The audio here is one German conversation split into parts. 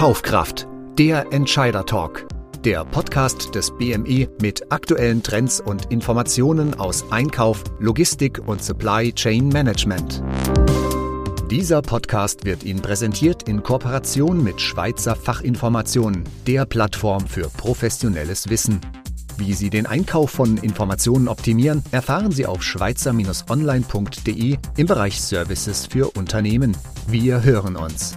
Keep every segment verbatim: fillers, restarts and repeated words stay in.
Kaufkraft, der Entscheider-Talk. Der Podcast des B M E mit aktuellen Trends und Informationen aus Einkauf, Logistik und Supply Chain Management. Dieser Podcast wird Ihnen präsentiert in Kooperation mit Schweizer Fachinformationen, der Plattform für professionelles Wissen. Wie Sie den Einkauf von Informationen optimieren, erfahren Sie auf schweizer online punkt de im Bereich Services für Unternehmen. Wir hören uns.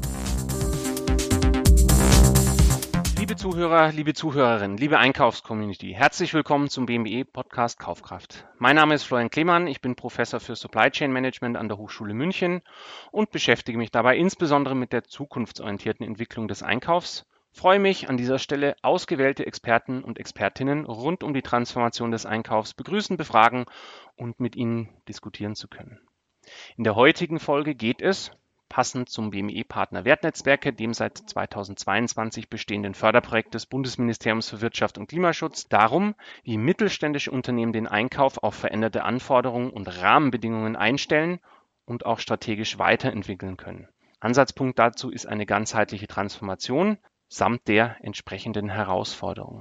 Liebe Zuhörer, liebe Zuhörerinnen, liebe Einkaufscommunity, herzlich willkommen zum B M E-Podcast Kaufkraft. Mein Name ist Florian Klemann, ich bin Professor für Supply Chain Management an der Hochschule München und beschäftige mich dabei insbesondere mit der zukunftsorientierten Entwicklung des Einkaufs. Ich freue mich, an dieser Stelle ausgewählte Experten und Expertinnen rund um die Transformation des Einkaufs begrüßen, befragen und mit ihnen diskutieren zu können. In der heutigen Folge geht es, passend zum B M E-Partner Wertnetzwerke, dem seit zweitausendzweiundzwanzig bestehenden Förderprojekt des Bundesministeriums für Wirtschaft und Klimaschutz, darum, wie mittelständische Unternehmen den Einkauf auf veränderte Anforderungen und Rahmenbedingungen einstellen und auch strategisch weiterentwickeln können. Ansatzpunkt dazu ist eine ganzheitliche Transformation samt der entsprechenden Herausforderungen.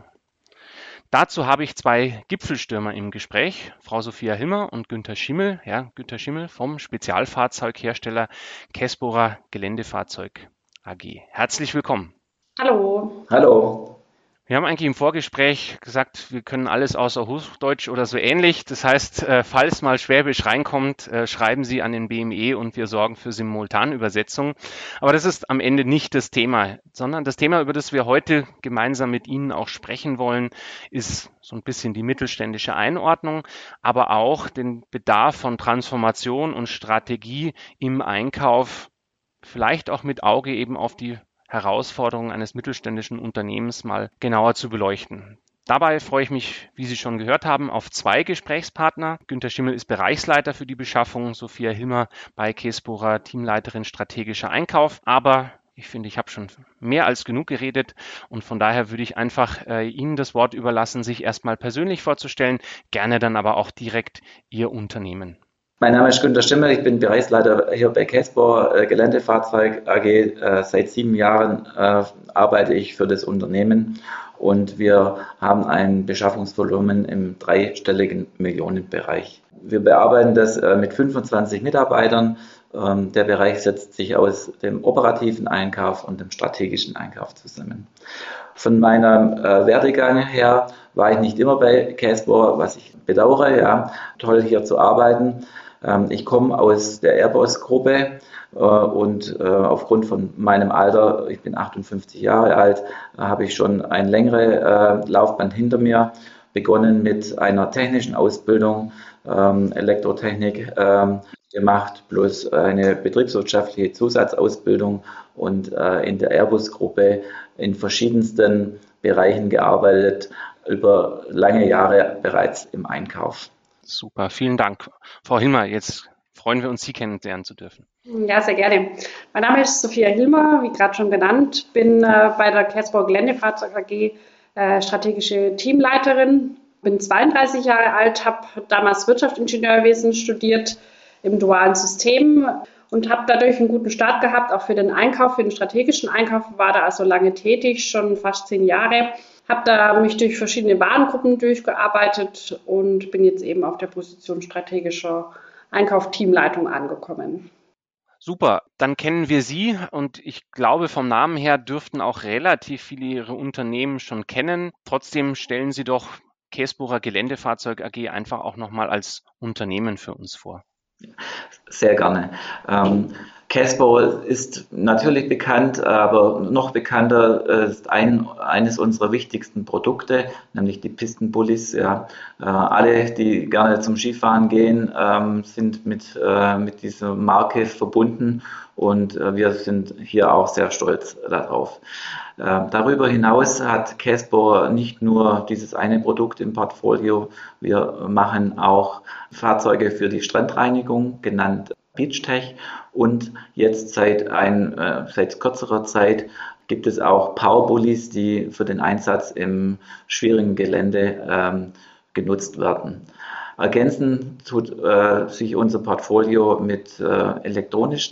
Dazu habe ich zwei Gipfelstürmer im Gespräch, Frau Sophia Hilmer und Günther Schimmel, ja, Günther Schimmel vom Spezialfahrzeughersteller Kässbohrer Geländefahrzeug A G. Herzlich willkommen. Hallo. Hallo. Wir haben eigentlich im Vorgespräch gesagt, wir können alles außer Hochdeutsch oder so ähnlich. Das heißt, falls mal Schwäbisch reinkommt, schreiben Sie an den B M E und wir sorgen für Simultanübersetzung. Aber das ist am Ende nicht das Thema, sondern das Thema, über das wir heute gemeinsam mit Ihnen auch sprechen wollen, ist so ein bisschen die mittelständische Einordnung, aber auch den Bedarf von Transformation und Strategie im Einkauf, vielleicht auch mit Auge eben auf die Herausforderungen eines mittelständischen Unternehmens mal genauer zu beleuchten. Dabei freue ich mich, wie Sie schon gehört haben, auf zwei Gesprächspartner. Günther Schimmel ist Bereichsleiter für die Beschaffung, Sophia Hilmer bei Kässbohrer Teamleiterin strategischer Einkauf. Aber ich finde, ich habe schon mehr als genug geredet und von daher würde ich einfach äh, Ihnen das Wort überlassen, sich erstmal persönlich vorzustellen, gerne dann aber auch direkt Ihr Unternehmen. Mein Name ist Günther Schimmel, ich bin Bereichsleiter hier bei Kässbohrer äh, Geländefahrzeug A G. Äh, seit sieben Jahren äh, arbeite ich für das Unternehmen und wir haben ein Beschaffungsvolumen im dreistelligen Millionenbereich. Wir bearbeiten das äh, mit fünfundzwanzig Mitarbeitern. Ähm, der Bereich setzt sich aus dem operativen Einkauf und dem strategischen Einkauf zusammen. Von meinem äh, Werdegang her war ich nicht immer bei Kässbohrer, was ich bedauere. Ja, toll hier zu arbeiten. Ähm, ich komme aus der Airbus-Gruppe äh, und äh, aufgrund von meinem Alter, ich bin achtundfünfzig Jahre alt, äh, habe ich schon eine längere äh, Laufbahn hinter mir, begonnen mit einer technischen Ausbildung, ähm, Elektrotechnik ähm, gemacht, plus eine betriebswirtschaftliche Zusatzausbildung und äh, in der Airbus-Gruppe in verschiedensten Bereichen gearbeitet, über lange Jahre bereits im Einkauf. Super, vielen Dank. Frau Hilmer, jetzt freuen wir uns, Sie kennenlernen zu dürfen. Ja, sehr gerne. Mein Name ist Sophia Hilmer, wie gerade schon genannt, bin äh, bei der Kässbohrer Geländefahrzeug A G äh, strategische Teamleiterin, bin zweiunddreißig Jahre alt, habe damals Wirtschaftsingenieurwesen studiert im dualen System und habe dadurch einen guten Start gehabt, auch für den Einkauf, für den strategischen Einkauf, war da also lange tätig, schon fast zehn Jahre. Habe da mich durch verschiedene Warengruppen durchgearbeitet und bin jetzt eben auf der Position strategischer Einkauf-Teamleitung angekommen. Super, dann kennen wir Sie und ich glaube, vom Namen her dürften auch relativ viele Ihre Unternehmen schon kennen. Trotzdem stellen Sie doch Kässbohrer Geländefahrzeug A G einfach auch nochmal als Unternehmen für uns vor. Sehr gerne. Ähm, Kässbohrer ist natürlich bekannt, aber noch bekannter ist ein, eines unserer wichtigsten Produkte, nämlich die Pistenbullis. Ja. Äh, alle, die gerne zum Skifahren gehen, ähm, sind mit, äh, mit dieser Marke verbunden und äh, wir sind hier auch sehr stolz darauf. Äh, darüber hinaus hat Kässbohrer nicht nur dieses eine Produkt im Portfolio, wir machen auch Fahrzeuge für die Strandreinigung, genannt Beachtech, und jetzt seit, ein, äh, seit kürzerer Zeit gibt es auch Powerbullis, die für den Einsatz im schwierigen Gelände ähm, genutzt werden. Ergänzen tut äh, sich unser Portfolio mit äh, elektronischen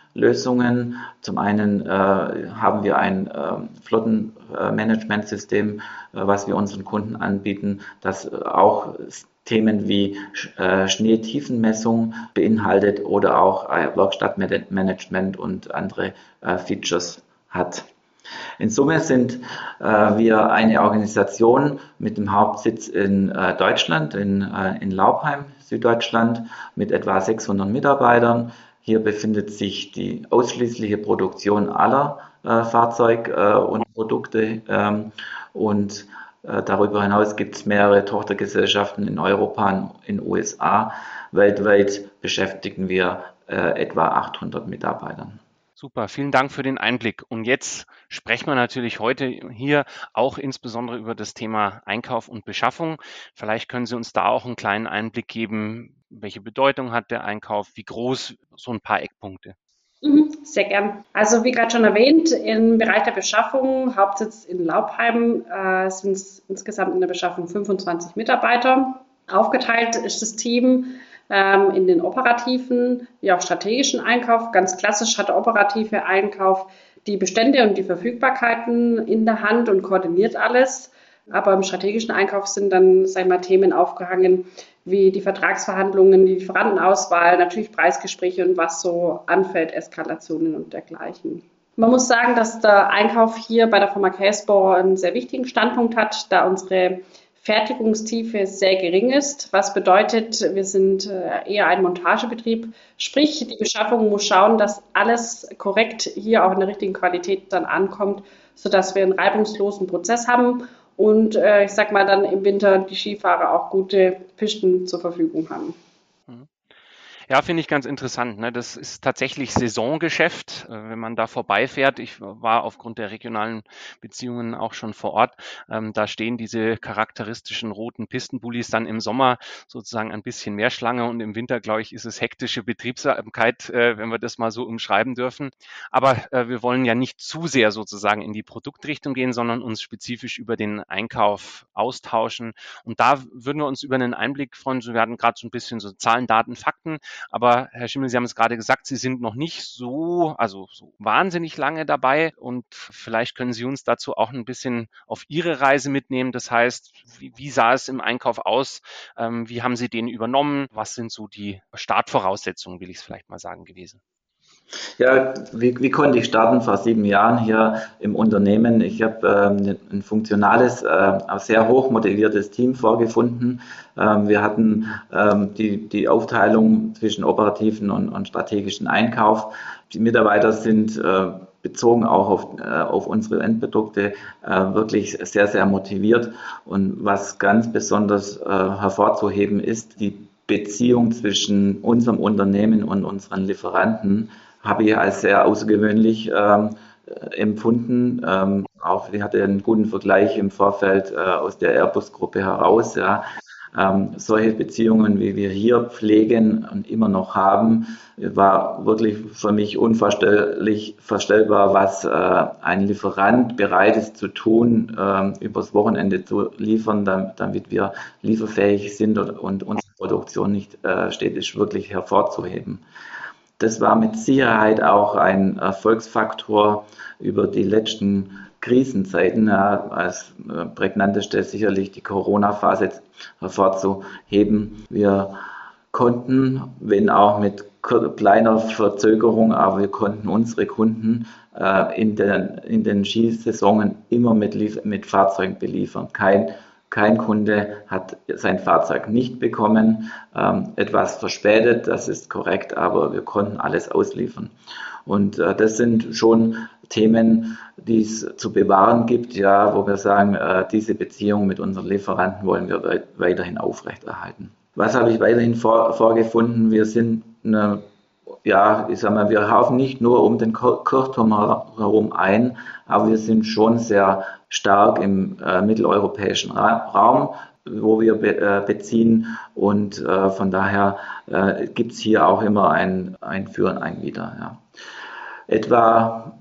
Lösungen. Zum einen äh, haben wir ein äh, Flottenmanagementsystem, äh, was wir unseren Kunden anbieten, das auch Themen wie äh, Schneetiefenmessung beinhaltet oder auch äh, Werkstattmanagement und andere äh, Features hat. In Summe sind äh, wir eine Organisation mit dem Hauptsitz in äh, Deutschland, in, äh, in Laubheim, Süddeutschland, mit etwa sechshundert Mitarbeitern. Hier befindet sich die ausschließliche Produktion aller äh, Fahrzeug- äh, und Produkte ähm, und äh, darüber hinaus gibt es mehrere Tochtergesellschaften in Europa und in den U S A. Weltweit beschäftigen wir äh, etwa achthundert Mitarbeiter. Super, vielen Dank für den Einblick. Und jetzt sprechen wir natürlich heute hier auch insbesondere über das Thema Einkauf und Beschaffung. Vielleicht können Sie uns da auch einen kleinen Einblick geben, welche Bedeutung hat der Einkauf, wie groß, so ein paar Eckpunkte. Sehr gern. Also wie gerade schon erwähnt, im Bereich der Beschaffung, Hauptsitz in Laubheim, äh, sind es insgesamt in der Beschaffung fünfundzwanzig Mitarbeiter. Aufgeteilt ist das Team ähm, in den operativen wie auch strategischen Einkauf. Ganz klassisch hat der operative Einkauf die Bestände und die Verfügbarkeiten in der Hand und koordiniert alles. Aber im strategischen Einkauf sind dann, sag ich mal, Themen aufgehangen, wie die Vertragsverhandlungen, die Lieferantenauswahl, natürlich Preisgespräche und was so anfällt, Eskalationen und dergleichen. Man muss sagen, dass der Einkauf hier bei der Firma Käsbohrer einen sehr wichtigen Standpunkt hat, da unsere Fertigungstiefe sehr gering ist, was bedeutet, wir sind eher ein Montagebetrieb, sprich die Beschaffung muss schauen, dass alles korrekt hier auch in der richtigen Qualität dann ankommt, sodass wir einen reibungslosen Prozess haben und äh, ich sag mal dann im Winter die Skifahrer auch gute Pisten zur Verfügung haben. Ja, finde ich ganz interessant. Ne? Das ist tatsächlich Saisongeschäft, wenn man da vorbeifährt. Ich war aufgrund der regionalen Beziehungen auch schon vor Ort. Ähm, da stehen diese charakteristischen roten Pistenbullis dann im Sommer sozusagen ein bisschen mehr Schlange und im Winter, glaube ich, ist es hektische Betriebsamkeit, äh, wenn wir das mal so umschreiben dürfen. Aber äh, wir wollen ja nicht zu sehr sozusagen in die Produktrichtung gehen, sondern uns spezifisch über den Einkauf austauschen. Und da würden wir uns über einen Einblick freuen. Wir hatten gerade so ein bisschen so Zahlen, Daten, Fakten. Aber Herr Schimmel, Sie haben es gerade gesagt, Sie sind noch nicht so, also so wahnsinnig lange dabei und vielleicht können Sie uns dazu auch ein bisschen auf Ihre Reise mitnehmen. Das heißt, wie, wie sah es im Einkauf aus? Ähm, wie haben Sie den übernommen? Was sind so die Startvoraussetzungen, will ich es vielleicht mal sagen, gewesen? Ja, wie, wie konnte ich starten vor sieben Jahren hier im Unternehmen? Ich habe ähm, ein funktionales, äh, sehr hoch motiviertes Team vorgefunden. Ähm, wir hatten ähm, die, die Aufteilung zwischen operativen und, und strategischen Einkauf. Die Mitarbeiter sind äh, bezogen auch auf, äh, auf unsere Endprodukte äh, wirklich sehr, sehr motiviert. Und was ganz besonders äh, hervorzuheben ist, die Beziehung zwischen unserem Unternehmen und unseren Lieferanten habe ich als sehr außergewöhnlich ähm, empfunden. Ähm, auch ich hatte einen guten Vergleich im Vorfeld äh, aus der Airbus-Gruppe heraus. Ja. Ähm, solche Beziehungen, wie wir hier pflegen und immer noch haben, war wirklich für mich unvorstelllich vorstellbar, was äh, ein Lieferant bereit ist zu tun, äh, übers Wochenende zu liefern, damit, damit wir lieferfähig sind und, und unsere Produktion nicht äh, steht, ist wirklich hervorzuheben. Das war mit Sicherheit auch ein Erfolgsfaktor über die letzten Krisenzeiten. Ja, als prägnanteste sicherlich die Corona-Phase hervorzuheben. Wir konnten, wenn auch mit kleiner Verzögerung, aber wir konnten unsere Kunden äh, in, den, in den Skisaisonen immer mit, mit Fahrzeugen beliefern. Kein Kein Kunde hat sein Fahrzeug nicht bekommen, ähm, etwas verspätet, das ist korrekt, aber wir konnten alles ausliefern. Und äh, das sind schon Themen, die es zu bewahren gibt, ja, wo wir sagen, äh, diese Beziehung mit unseren Lieferanten wollen wir we- weiterhin aufrechterhalten. Was habe ich weiterhin vor, vorgefunden? Wir sind eine Ja, ich sag mal, wir laufen nicht nur um den Kirchturm herum ein, aber wir sind schon sehr stark im äh, mitteleuropäischen Ra- Raum, wo wir be äh, beziehen und äh, von daher äh, gibt es hier auch immer ein, ein Für und ein Wider. Ja. Etwa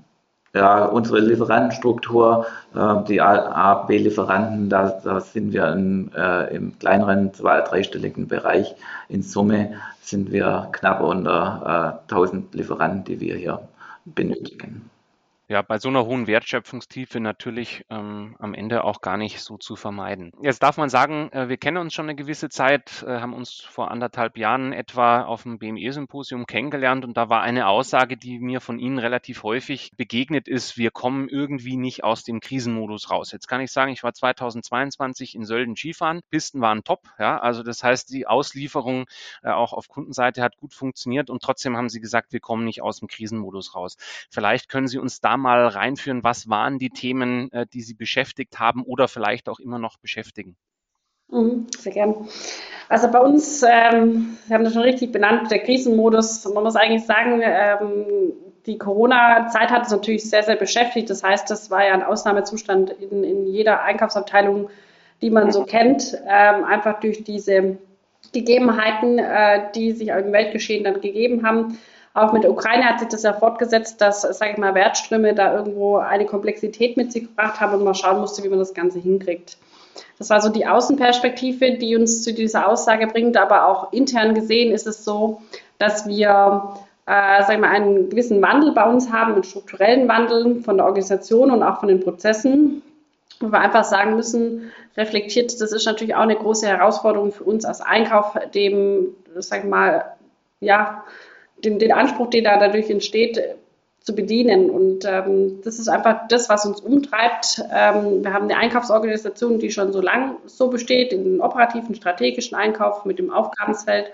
Ja, unsere Lieferantenstruktur, äh, die A, B-Lieferanten, da, da sind wir in, äh, im kleineren zwei-, dreistelligen Bereich. In Summe sind wir knapp unter äh, tausend Lieferanten, die wir hier benötigen. Ja, bei so einer hohen Wertschöpfungstiefe natürlich ähm, am Ende auch gar nicht so zu vermeiden. Jetzt darf man sagen, äh, wir kennen uns schon eine gewisse Zeit, äh, haben uns vor anderthalb Jahren etwa auf dem B M E-Symposium kennengelernt und da war eine Aussage, die mir von Ihnen relativ häufig begegnet ist, wir kommen irgendwie nicht aus dem Krisenmodus raus. Jetzt kann ich sagen, ich war zweitausendzweiundzwanzig in Sölden Skifahren, Pisten waren top, ja, also das heißt, die Auslieferung äh, auch auf Kundenseite hat gut funktioniert und trotzdem haben Sie gesagt, wir kommen nicht aus dem Krisenmodus raus. Vielleicht können Sie uns da mal reinführen, was waren die Themen, äh, die Sie beschäftigt haben oder vielleicht auch immer noch beschäftigen? Mhm, sehr gern. Also bei uns, ähm, wir haben das schon richtig benannt, der Krisenmodus. Man muss eigentlich sagen, ähm, die Corona-Zeit hat uns natürlich sehr, sehr beschäftigt. Das heißt, das war ja ein Ausnahmezustand in, in jeder Einkaufsabteilung, die man so kennt, ähm, einfach durch diese Gegebenheiten, äh, die sich im Weltgeschehen dann gegeben haben. Auch mit der Ukraine hat sich das ja fortgesetzt, dass, sage ich mal, Wertströme da irgendwo eine Komplexität mit sich gebracht haben und man schauen musste, wie man das Ganze hinkriegt. Das war so die Außenperspektive, die uns zu dieser Aussage bringt, aber auch intern gesehen ist es so, dass wir äh, sag ich mal, einen gewissen Wandel bei uns haben, einen strukturellen Wandel von der Organisation und auch von den Prozessen, wo wir einfach sagen müssen, reflektiert, das ist natürlich auch eine große Herausforderung für uns als Einkauf, dem, sag ich mal, ja, den, den Anspruch, der da dadurch entsteht, zu bedienen. Und ähm, das ist einfach das, was uns umtreibt. Ähm, wir haben eine Einkaufsorganisation, die schon so lang so besteht, in den operativen, strategischen Einkauf mit dem Aufgabenfeld.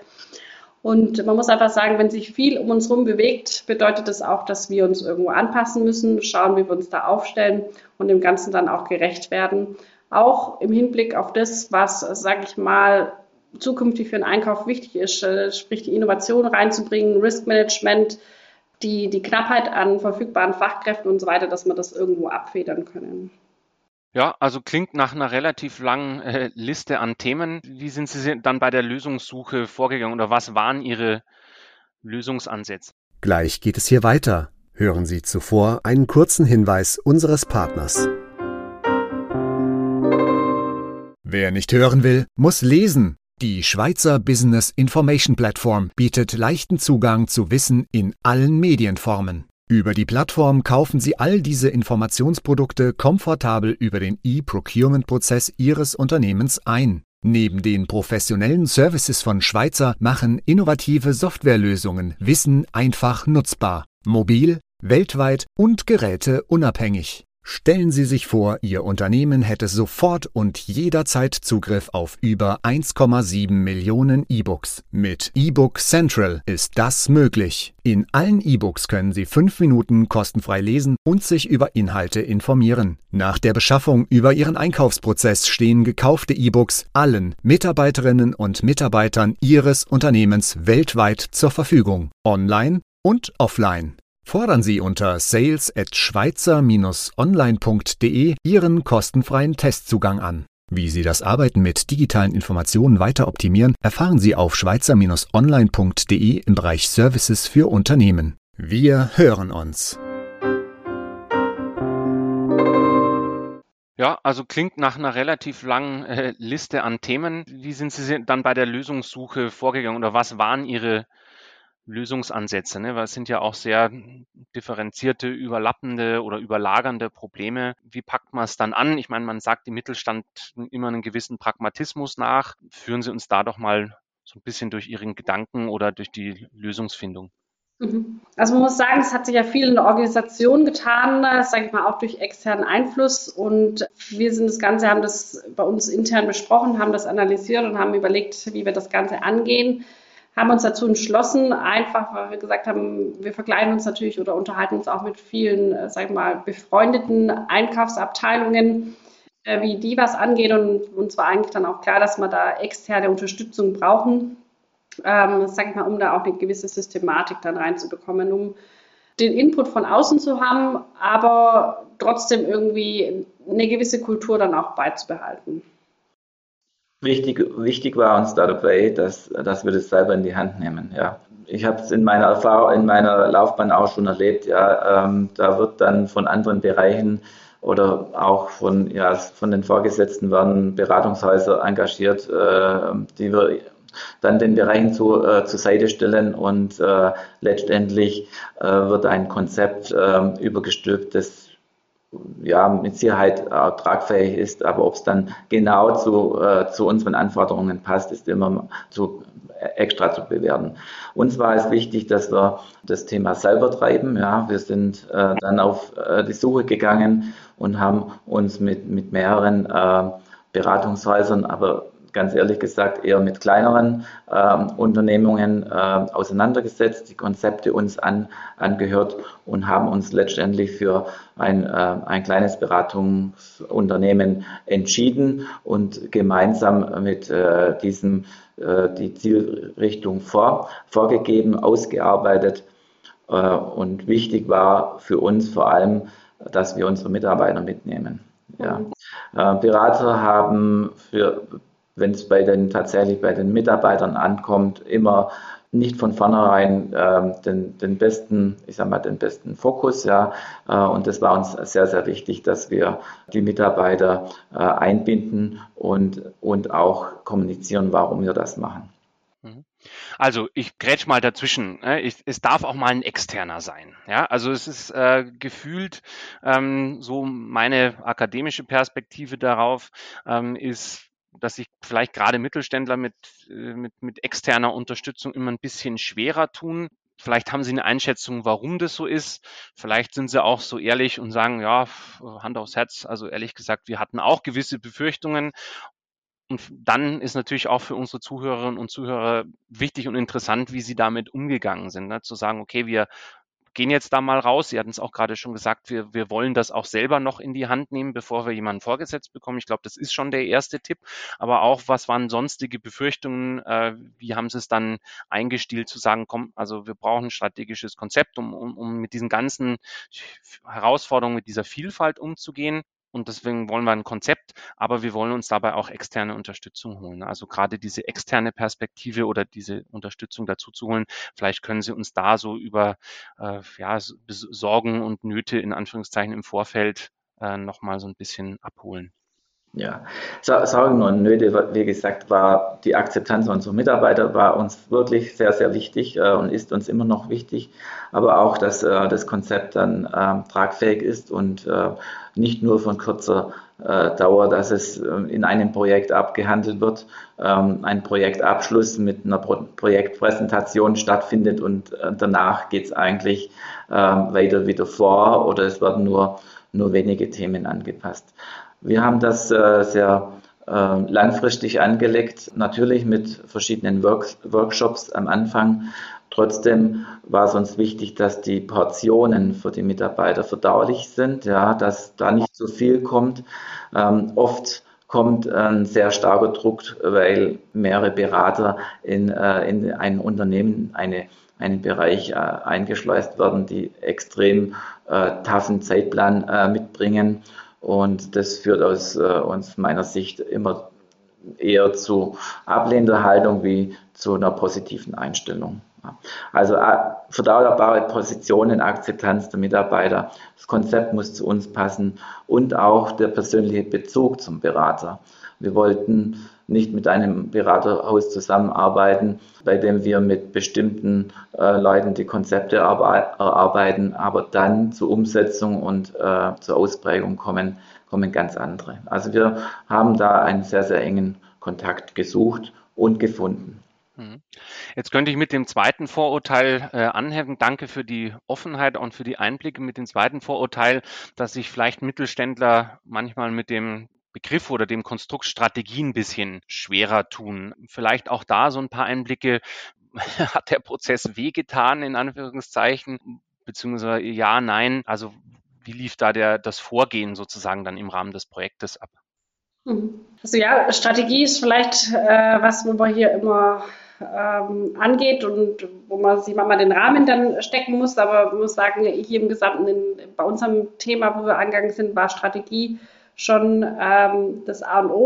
Und man muss einfach sagen, wenn sich viel um uns herum bewegt, bedeutet das auch, dass wir uns irgendwo anpassen müssen, schauen, wie wir uns da aufstellen und dem Ganzen dann auch gerecht werden. Auch im Hinblick auf das, was, sage ich mal, zukünftig für den Einkauf wichtig ist, sprich die Innovation reinzubringen, Riskmanagement, die, die Knappheit an verfügbaren Fachkräften und so weiter, dass wir das irgendwo abfedern können. Ja, also klingt nach einer relativ langen äh, Liste an Themen. Wie sind Sie dann bei der Lösungssuche vorgegangen oder was waren Ihre Lösungsansätze? Gleich geht es hier weiter. Hören Sie zuvor einen kurzen Hinweis unseres Partners. Wer nicht hören will, muss lesen. Die Schweizer Business Information Plattform bietet leichten Zugang zu Wissen in allen Medienformen. Über die Plattform kaufen Sie all diese Informationsprodukte komfortabel über den E-Procurement-Prozess Ihres Unternehmens ein. Neben den professionellen Services von Schweizer machen innovative Softwarelösungen Wissen einfach nutzbar, mobil, weltweit und geräteunabhängig. Stellen Sie sich vor, Ihr Unternehmen hätte sofort und jederzeit Zugriff auf über eins Komma sieben Millionen E-Books. Mit eBook Central ist das möglich. In allen E-Books können Sie fünf Minuten kostenfrei lesen und sich über Inhalte informieren. Nach der Beschaffung über Ihren Einkaufsprozess stehen gekaufte E-Books allen Mitarbeiterinnen und Mitarbeitern Ihres Unternehmens weltweit zur Verfügung, online und offline. Fordern Sie unter sales at schweizer Bindestrich online punkt de Ihren kostenfreien Testzugang an. Wie Sie das Arbeiten mit digitalen Informationen weiter optimieren, erfahren Sie auf schweizer Bindestrich online punkt de im Bereich Services für Unternehmen. Wir hören uns. Ja, also klingt nach einer relativ langen äh, Liste an Themen. Wie sind Sie dann bei der Lösungssuche vorgegangen oder was waren Ihre Lösungsansätze, ne? Weil es sind ja auch sehr differenzierte, überlappende oder überlagernde Probleme. Wie packt man es dann an? Ich meine, man sagt dem Mittelstand immer einen gewissen Pragmatismus nach. Führen Sie uns da doch mal so ein bisschen durch Ihren Gedanken oder durch die Lösungsfindung. Also man muss sagen, es hat sich ja viel in der Organisation getan, sage ich mal, auch durch externen Einfluss. Und wir sind das Ganze, haben das bei uns intern besprochen, haben das analysiert und haben überlegt, wie wir das Ganze angehen. Haben uns dazu entschlossen, einfach, weil wir gesagt haben, wir vergleichen uns natürlich oder unterhalten uns auch mit vielen, sag ich mal, befreundeten Einkaufsabteilungen, äh, wie die was angeht. Und uns war eigentlich dann auch klar, dass wir da externe Unterstützung brauchen, ähm, sag ich mal, um da auch eine gewisse Systematik dann reinzubekommen, um den Input von außen zu haben, aber trotzdem irgendwie eine gewisse Kultur dann auch beizubehalten. Wichtig, wichtig war uns dabei, dass, dass wir das selber in die Hand nehmen. Ja. Ich habe es in meiner Erfahrung, in meiner Laufbahn auch schon erlebt. Ja, ähm, da wird dann von anderen Bereichen oder auch von, ja, von den Vorgesetzten werden Beratungshäuser engagiert, äh, die wir dann den Bereichen zu, äh, zur Seite stellen und äh, letztendlich äh, wird ein Konzept äh, übergestülpt, das ja mit Sicherheit äh, tragfähig ist, aber ob es dann genau zu, äh, zu unseren Anforderungen passt, ist immer zu, äh, extra zu bewerten. Uns war es wichtig, dass wir das Thema selber treiben. Ja, wir sind äh, dann auf äh, die Suche gegangen und haben uns mit, mit mehreren äh, Beratungshäusern, aber ganz ehrlich gesagt eher mit kleineren äh, Unternehmungen äh, auseinandergesetzt, die Konzepte uns an, angehört und haben uns letztendlich für ein, äh, ein kleines Beratungsunternehmen entschieden und gemeinsam mit äh, diesem äh, die Zielrichtung vor, vorgegeben, ausgearbeitet. Äh, und wichtig war für uns vor allem, dass wir unsere Mitarbeiter mitnehmen. Ja. Äh, Berater haben für wenn es bei den tatsächlich bei den Mitarbeitern ankommt, immer nicht von vornherein äh, den, den besten, ich sag mal, den besten Fokus, ja. Äh, und das war uns sehr, sehr wichtig, dass wir die Mitarbeiter äh, einbinden und, und auch kommunizieren, warum wir das machen. Also ich grätsch mal dazwischen. Ich, es darf auch mal ein Externer sein. Ja, also es ist äh, gefühlt ähm, so meine akademische Perspektive darauf ähm, ist, dass sich vielleicht gerade Mittelständler mit, mit, mit externer Unterstützung immer ein bisschen schwerer tun. Vielleicht haben Sie eine Einschätzung, warum das so ist. Vielleicht sind Sie auch so ehrlich und sagen, ja, Hand aufs Herz, also ehrlich gesagt, wir hatten auch gewisse Befürchtungen. Und dann ist natürlich auch für unsere Zuhörerinnen und Zuhörer wichtig und interessant, wie Sie damit umgegangen sind. Ne? Zu sagen, okay, wir gehen jetzt da mal raus. Sie hatten es auch gerade schon gesagt, wir, wir wollen das auch selber noch in die Hand nehmen, bevor wir jemanden vorgesetzt bekommen. Ich glaube, das ist schon der erste Tipp. Aber auch, was waren sonstige Befürchtungen? Äh, wie haben Sie es dann eingestielt zu sagen, komm, also wir brauchen ein strategisches Konzept, um, um, um mit diesen ganzen Herausforderungen, mit dieser Vielfalt umzugehen? Und deswegen wollen wir ein Konzept, aber wir wollen uns dabei auch externe Unterstützung holen. Also gerade diese externe Perspektive oder diese Unterstützung dazu zu holen. Vielleicht können Sie uns da so über äh, ja, Sorgen und Nöte in Anführungszeichen im Vorfeld äh, nochmal so ein bisschen abholen. Ja, Sorgen und Nöte, wie gesagt, war die Akzeptanz unserer Mitarbeiter war uns wirklich sehr, sehr wichtig äh, und ist uns immer noch wichtig. Aber auch, dass äh, das Konzept dann äh, tragfähig ist und äh, nicht nur von kurzer äh, Dauer, dass es äh, in einem Projekt abgehandelt wird, ähm, ein Projektabschluss mit einer Pro Projektpräsentation stattfindet und äh, danach geht es eigentlich äh, weiter wieder vor oder es werden nur, nur wenige Themen angepasst. Wir haben das äh, sehr äh, langfristig angelegt, natürlich mit verschiedenen Work Workshops am Anfang. Trotzdem war es uns wichtig, dass die Portionen für die Mitarbeiter verdaulich sind, ja, dass da nicht zu viel kommt. Ähm, oft kommt ein sehr starker Druck, weil mehrere Berater in, äh, in ein Unternehmen, eine, einen Bereich äh, eingeschleust werden, die extrem äh, toughen Zeitplan äh, mitbringen. Und das führt aus, äh, aus meiner Sicht immer eher zu ablehnender Haltung wie zu einer positiven Einstellung. Also äh, verdaubare Positionen, Akzeptanz der Mitarbeiter, das Konzept muss zu uns passen und auch der persönliche Bezug zum Berater. Wir wollten nicht mit einem Beraterhaus zusammenarbeiten, bei dem wir mit bestimmten äh, Leuten die Konzepte erarbeiten, aber dann zur Umsetzung und äh, zur Ausprägung kommen, kommen ganz andere. Also wir haben da einen sehr, sehr engen Kontakt gesucht und gefunden. Jetzt könnte ich mit dem zweiten Vorurteil äh, anhängen. Danke für die Offenheit und für die Einblicke mit dem zweiten Vorurteil, dass sich vielleicht Mittelständler manchmal mit dem Begriff oder dem Konstrukt Strategie ein bisschen schwerer tun. Vielleicht auch da so ein paar Einblicke. Hat der Prozess wehgetan, in Anführungszeichen, beziehungsweise ja, nein? Also wie lief da der, das Vorgehen sozusagen dann im Rahmen des Projektes ab? Also ja, Strategie ist vielleicht äh, was, wo man hier immer ähm, angeht und wo man sich manchmal den Rahmen dann stecken muss. Aber man muss sagen, hier im Gesamten, in, bei unserem Thema, wo wir angegangen sind, war Strategie schon ähm, das A und O.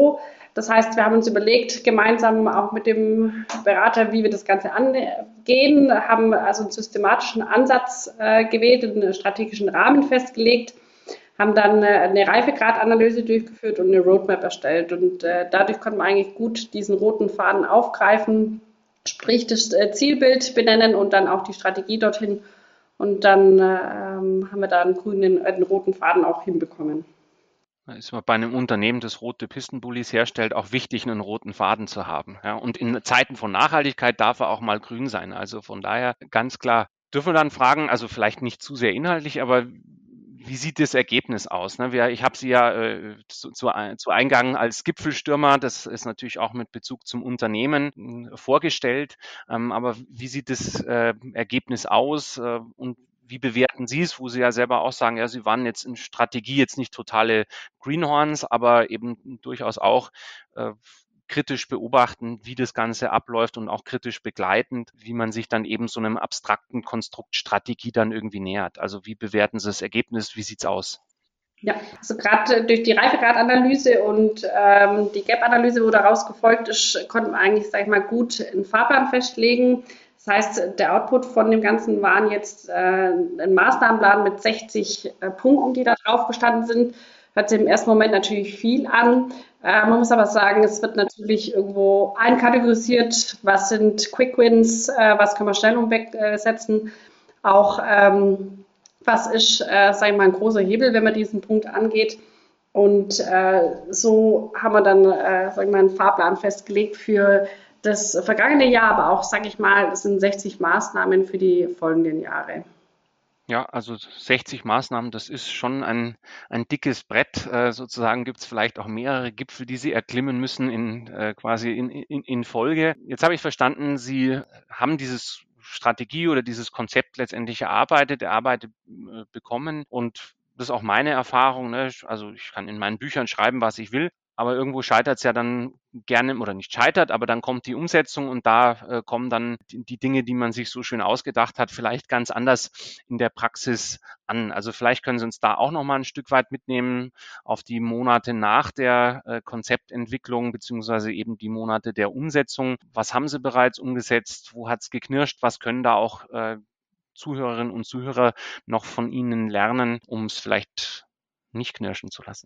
Das heißt, wir haben uns überlegt, gemeinsam auch mit dem Berater, wie wir das Ganze angehen, haben also einen systematischen Ansatz äh, gewählt, einen strategischen Rahmen festgelegt, haben dann eine Reifegradanalyse durchgeführt und eine Roadmap erstellt. Und äh, dadurch konnten wir eigentlich gut diesen roten Faden aufgreifen, sprich das äh, Zielbild benennen und dann auch die Strategie dorthin. Und dann äh, haben wir da einen grünen, einen roten Faden auch hinbekommen. Da ist man bei einem Unternehmen, das rote Pistenbullis herstellt, auch wichtig, einen roten Faden zu haben. Ja, und in Zeiten von Nachhaltigkeit darf er auch mal grün sein. Also von daher ganz klar. Dürfen wir dann fragen, also vielleicht nicht zu sehr inhaltlich, aber wie sieht das Ergebnis aus? Ne? Wir, ich habe Sie ja äh, zu, zu, zu Eingang als Gipfelstürmer, das ist natürlich auch mit Bezug zum Unternehmen äh, vorgestellt. Ähm, aber wie sieht das äh, Ergebnis aus äh, und wie bewerten Sie es, wo Sie ja selber auch sagen, ja, Sie waren jetzt in Strategie jetzt nicht totale Greenhorns, aber eben durchaus auch äh, kritisch beobachten, wie das Ganze abläuft und auch kritisch begleitend, wie man sich dann eben so einem abstrakten Konstrukt Strategie dann irgendwie nähert. Also wie bewerten Sie das Ergebnis? Wie sieht's aus? Ja, also gerade durch die Reifegradanalyse und ähm, die Gap-Analyse, wo daraus gefolgt ist, konnten wir eigentlich, sag ich mal, gut einen Fahrplan festlegen. Das heißt, der Output von dem Ganzen waren jetzt äh, ein Maßnahmenplan mit sechzig äh, Punkten, die da drauf gestanden sind. Hört sich im ersten Moment natürlich viel an. Äh, man muss aber sagen, es wird natürlich irgendwo einkategorisiert. Was sind Quick Wins? Äh, was können wir schnell umsetzen? Auch ähm, was ist, äh, sag ich mal, ein großer Hebel, wenn man diesen Punkt angeht? Und äh, so haben wir dann, äh, sag ich mal, einen Fahrplan festgelegt für das vergangene Jahr, aber auch, sage ich mal, es sind sechzig Maßnahmen für die folgenden Jahre. Ja, also sechzig Maßnahmen, das ist schon ein, ein dickes Brett. Äh, sozusagen gibt es vielleicht auch mehrere Gipfel, die Sie erklimmen müssen in äh, quasi in, in, in Folge. Jetzt habe ich verstanden, Sie haben dieses Strategie oder dieses Konzept letztendlich erarbeitet, erarbeitet äh, bekommen und das ist auch meine Erfahrung. Ne? Also ich kann in meinen Büchern schreiben, was ich will. Aber irgendwo scheitert es ja dann gerne oder nicht scheitert, aber dann kommt die Umsetzung und da äh, kommen dann die, die Dinge, die man sich so schön ausgedacht hat, vielleicht ganz anders in der Praxis an. Also vielleicht können Sie uns da auch noch mal ein Stück weit mitnehmen auf die Monate nach der äh, Konzeptentwicklung beziehungsweise eben die Monate der Umsetzung. Was haben Sie bereits umgesetzt? Wo hat es geknirscht? Was können da auch äh, Zuhörerinnen und Zuhörer noch von Ihnen lernen, um es vielleicht nicht knirschen zu lassen?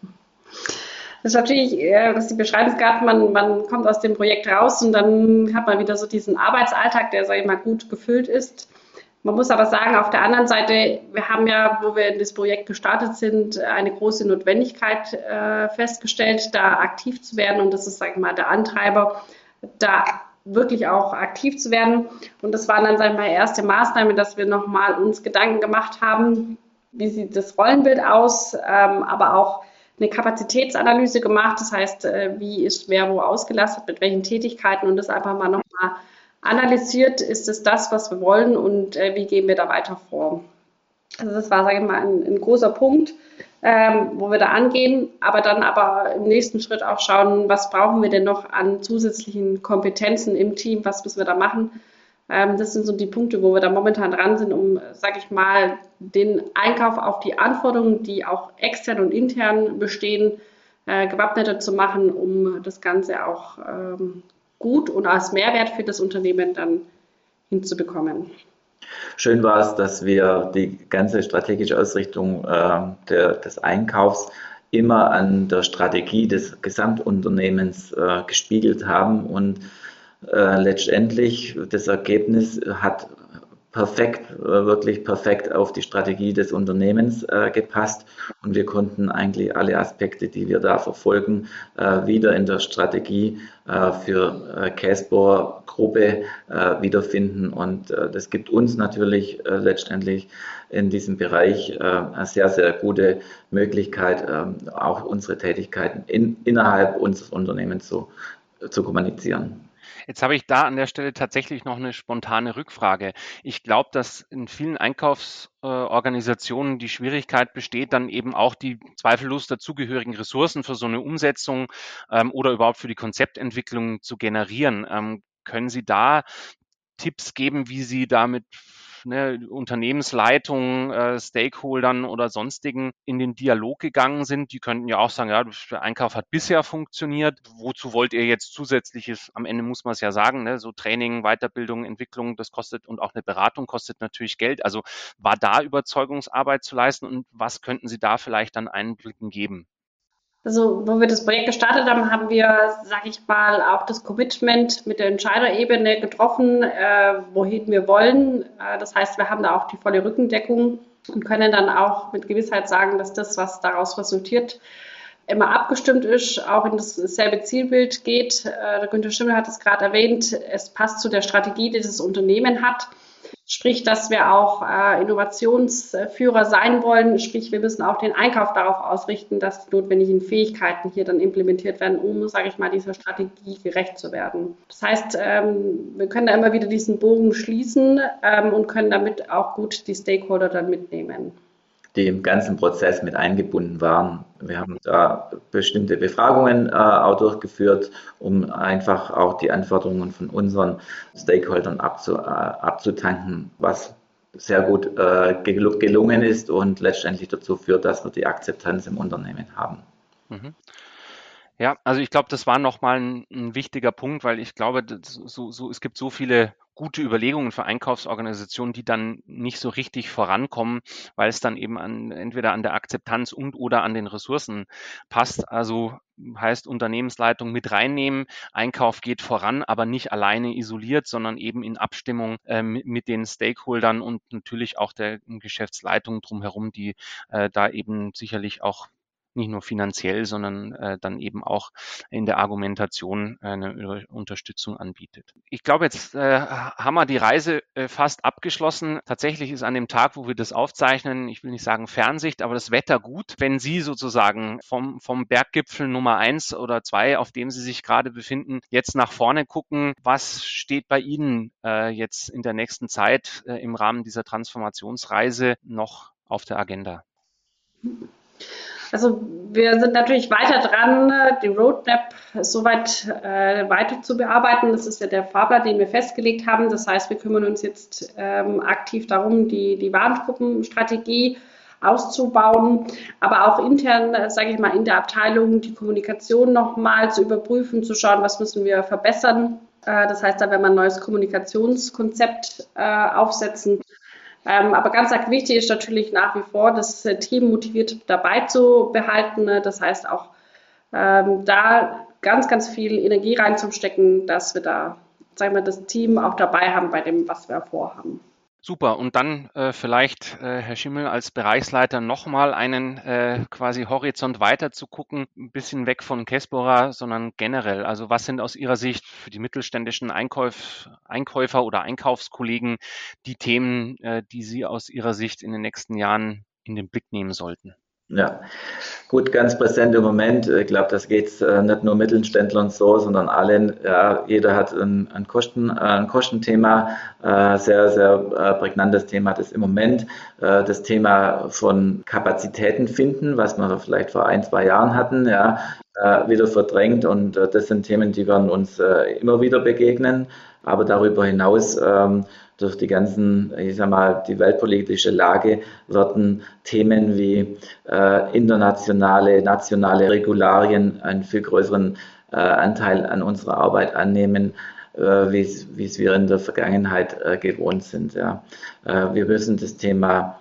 Das ist natürlich, was Sie beschreiben, es gerade, man, man kommt aus dem Projekt raus und dann hat man wieder so diesen Arbeitsalltag, der, sage ich mal, gut gefüllt ist. Man muss aber sagen, auf der anderen Seite, wir haben ja, wo wir in das Projekt gestartet sind, eine große Notwendigkeit äh, festgestellt, da aktiv zu werden. Und das ist, sage ich mal, der Antreiber, da wirklich auch aktiv zu werden. Und das waren dann, sage ich mal, erste Maßnahmen, dass wir nochmal uns Gedanken gemacht haben, wie sieht das Rollenbild aus, ähm, aber auch eine Kapazitätsanalyse gemacht, das heißt, wie ist wer wo ausgelastet, mit welchen Tätigkeiten und das einfach mal nochmal analysiert, ist es das, was wir wollen und wie gehen wir da weiter vor. Also das war, sage ich mal, ein, ein großer Punkt, ähm, wo wir da angehen, aber dann aber im nächsten Schritt auch schauen, was brauchen wir denn noch an zusätzlichen Kompetenzen im Team, was müssen wir da machen. Das sind so die Punkte, wo wir da momentan dran sind, um, sage ich mal, den Einkauf auf die Anforderungen, die auch extern und intern bestehen, äh, gewappneter zu machen, um das Ganze auch ähm, gut und als Mehrwert für das Unternehmen dann hinzubekommen. Schön war es, dass wir die ganze strategische Ausrichtung äh, der, des Einkaufs immer an der Strategie des Gesamtunternehmens äh, gespiegelt haben und Äh, letztendlich das Ergebnis hat perfekt, äh, wirklich perfekt auf die Strategie des Unternehmens äh, gepasst und wir konnten eigentlich alle Aspekte, die wir da verfolgen, äh, wieder in der Strategie äh, für äh, Casper Gruppe äh, wiederfinden und äh, das gibt uns natürlich äh, letztendlich in diesem Bereich äh, eine sehr, sehr gute Möglichkeit, äh, auch unsere Tätigkeiten in, innerhalb unseres Unternehmens zu, zu kommunizieren. Jetzt habe ich da an der Stelle tatsächlich noch eine spontane Rückfrage. Ich glaube, dass in vielen Einkaufsorganisationen die Schwierigkeit besteht, dann eben auch die zweifellos dazugehörigen Ressourcen für so eine Umsetzung ähm, oder überhaupt für die Konzeptentwicklung zu generieren. Ähm, können Sie da Tipps geben, wie Sie damit ne, Unternehmensleitung, äh, Stakeholdern oder sonstigen in den Dialog gegangen sind. Die könnten ja auch sagen, ja, der Einkauf hat bisher funktioniert. Wozu wollt ihr jetzt zusätzliches? Am Ende muss man es ja sagen, ne, so Training, Weiterbildung, Entwicklung, das kostet und auch eine Beratung kostet natürlich Geld. Also war da Überzeugungsarbeit zu leisten und was könnten Sie da vielleicht an Einblicken geben? Also, wo wir das Projekt gestartet haben, haben wir, sage ich mal, auch das Commitment mit der Entscheiderebene getroffen, äh, wohin wir wollen. Äh, das heißt, wir haben da auch die volle Rückendeckung und können dann auch mit Gewissheit sagen, dass das, was daraus resultiert, immer abgestimmt ist, auch in dasselbe Zielbild geht. Äh, der Günther Schimmel hat es gerade erwähnt, es passt zu der Strategie, die das Unternehmen hat. Sprich, dass wir auch äh, Innovationsführer sein wollen. Sprich, wir müssen auch den Einkauf darauf ausrichten, dass die notwendigen Fähigkeiten hier dann implementiert werden, um, sage ich mal, dieser Strategie gerecht zu werden. Das heißt, ähm, wir können da immer wieder diesen Bogen schließen ähm, und können damit auch gut die Stakeholder dann mitnehmen, die im ganzen Prozess mit eingebunden waren. Wir haben da bestimmte Befragungen äh, auch durchgeführt, um einfach auch die Anforderungen von unseren Stakeholdern abzu, äh, abzutanken, was sehr gut äh, gelungen ist und letztendlich dazu führt, dass wir die Akzeptanz im Unternehmen haben. Mhm. Ja, also ich glaube, das war nochmal ein, ein wichtiger Punkt, weil ich glaube, so, so, es gibt so viele gute Überlegungen für Einkaufsorganisationen, die dann nicht so richtig vorankommen, weil es dann eben an, entweder an der Akzeptanz und oder an den Ressourcen passt. Also heißt Unternehmensleitung mit reinnehmen, Einkauf geht voran, aber nicht alleine isoliert, sondern eben in Abstimmung äh, mit, mit den Stakeholdern und natürlich auch der Geschäftsleitung drumherum, die äh, da eben sicherlich auch nicht nur finanziell, sondern äh, dann eben auch in der Argumentation äh, eine Unterstützung anbietet. Ich glaube, jetzt äh, haben wir die Reise äh, fast abgeschlossen. Tatsächlich ist an dem Tag, wo wir das aufzeichnen, ich will nicht sagen Fernsicht, aber das Wetter gut. Wenn Sie sozusagen vom, vom Berggipfel Nummer eins oder zwei, auf dem Sie sich gerade befinden, jetzt nach vorne gucken, was steht bei Ihnen äh, jetzt in der nächsten Zeit äh, im Rahmen dieser Transformationsreise noch auf der Agenda? Also wir sind natürlich weiter dran, die Roadmap soweit äh, weiter zu bearbeiten. Das ist ja der Fahrplan, den wir festgelegt haben. Das heißt, wir kümmern uns jetzt ähm, aktiv darum, die, die Warengruppenstrategie auszubauen, aber auch intern, äh, sage ich mal, in der Abteilung die Kommunikation nochmal zu überprüfen, zu schauen, was müssen wir verbessern. Äh, das heißt, da werden wir ein neues Kommunikationskonzept äh, aufsetzen. Ähm, aber ganz arg wichtig ist natürlich nach wie vor, das Team motiviert dabei zu behalten. Ne? Das heißt auch ähm, da ganz, ganz viel Energie reinzustecken, dass wir da, sagen wir, das Team auch dabei haben bei dem, was wir vorhaben. Super. Und dann äh, vielleicht, äh, Herr Schimmel, als Bereichsleiter nochmal einen äh, quasi Horizont weiter zu gucken, ein bisschen weg von Kässbohrer, sondern generell. Also was sind aus Ihrer Sicht für die mittelständischen Einkäuf, Einkäufer oder Einkaufskollegen die Themen, äh, die Sie aus Ihrer Sicht in den nächsten Jahren in den Blick nehmen sollten? Ja, gut, ganz präsent im Moment. Ich glaube, das geht äh, nicht nur Mittelständlern so, sondern allen. Ja, jeder hat ein, ein, Kosten, äh, ein Kostenthema, äh, sehr, sehr äh, prägnantes Thema das im Moment. Äh, das Thema von Kapazitäten finden, was wir vielleicht vor ein, zwei Jahren hatten, ja, äh, wieder verdrängt. Und äh, das sind Themen, die werden uns äh, immer wieder begegnen. Aber darüber hinaus, ähm, durch die ganzen, ich sag mal, die weltpolitische Lage werden Themen wie äh, internationale, nationale Regularien einen viel größeren äh, Anteil an unserer Arbeit annehmen, äh, wie es wir in der Vergangenheit äh, gewohnt sind. Ja. Äh, wir müssen das Thema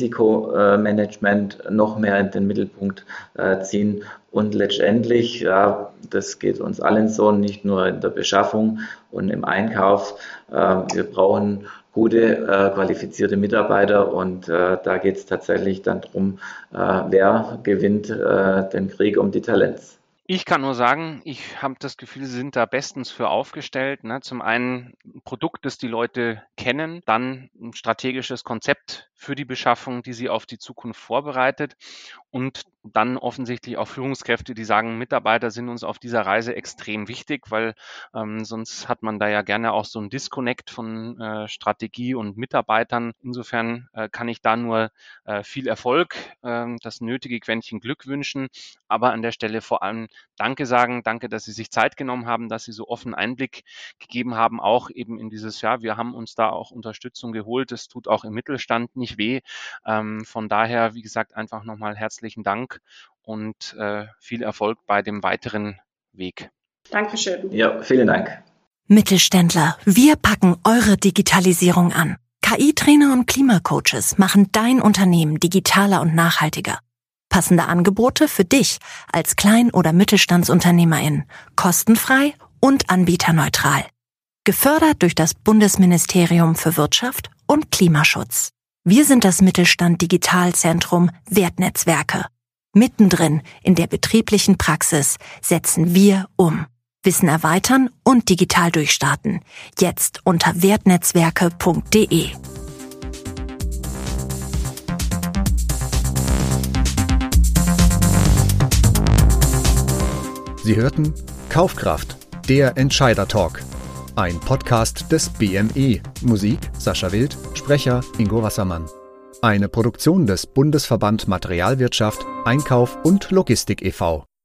Risikomanagement noch mehr in den Mittelpunkt äh, ziehen und letztendlich, ja, das geht uns allen so, nicht nur in der Beschaffung und im Einkauf. Äh, wir brauchen gute, äh, qualifizierte Mitarbeiter und äh, da geht es tatsächlich dann darum, äh, wer gewinnt äh, den Krieg um die Talents. Ich kann nur sagen, ich habe das Gefühl, Sie sind da bestens für aufgestellt. Ne? Zum einen ein Produkt, das die Leute kennen, dann ein strategisches Konzept für die Beschaffung, die sie auf die Zukunft vorbereitet und dann offensichtlich auch Führungskräfte, die sagen, Mitarbeiter sind uns auf dieser Reise extrem wichtig, weil ähm, sonst hat man da ja gerne auch so einen Disconnect von äh, Strategie und Mitarbeitern. Insofern äh, kann ich da nur äh, viel Erfolg, äh, das nötige Quäntchen Glück wünschen, aber an der Stelle vor allem Danke sagen. Danke, dass Sie sich Zeit genommen haben, dass Sie so offen Einblick gegeben haben, auch eben in dieses Jahr. Wir haben uns da auch Unterstützung geholt. Es tut auch im Mittelstand nicht weh. Ähm, von daher, wie gesagt, einfach nochmal herzlichen Dank und äh, viel Erfolg bei dem weiteren Weg. Dankeschön. Ja, vielen Dank. Mittelständler, wir packen eure Digitalisierung an. K I-Trainer und Klimacoaches machen dein Unternehmen digitaler und nachhaltiger. Passende Angebote für dich als Klein- oder Mittelstandsunternehmerin, kostenfrei und anbieterneutral. Gefördert durch das Bundesministerium für Wirtschaft und Klimaschutz. Wir sind das Mittelstand Digitalzentrum Wertnetzwerke. Mittendrin in der betrieblichen Praxis setzen wir um. Wissen erweitern und digital durchstarten. Jetzt unter wertnetzwerke punkt de. Sie hörten Kaufkraft, der Entscheider-Talk. Ein Podcast des B M E. Musik Sascha Wild, Sprecher Ingo Wassermann. Eine Produktion des Bundesverband Materialwirtschaft, Einkauf und Logistik e V